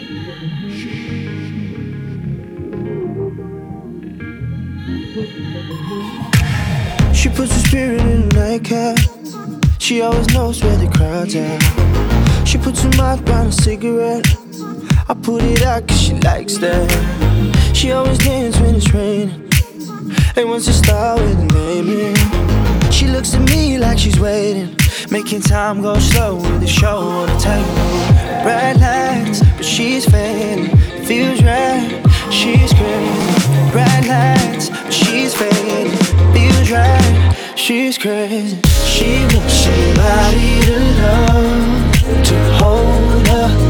She puts her spirit in a nightcap. She always knows where the crowd's at. She puts her mouth around a cigarette. I put it out cause she likes that. She always dances when it's raining and wants to start with a name. She looks at me like she's waiting, making time go slow with the show on the table. Bright lights, but she's fading. Feels right, she's crazy. Bright lights, but she's fading. Feels right, she's crazy. She wants somebody to love, to hold her.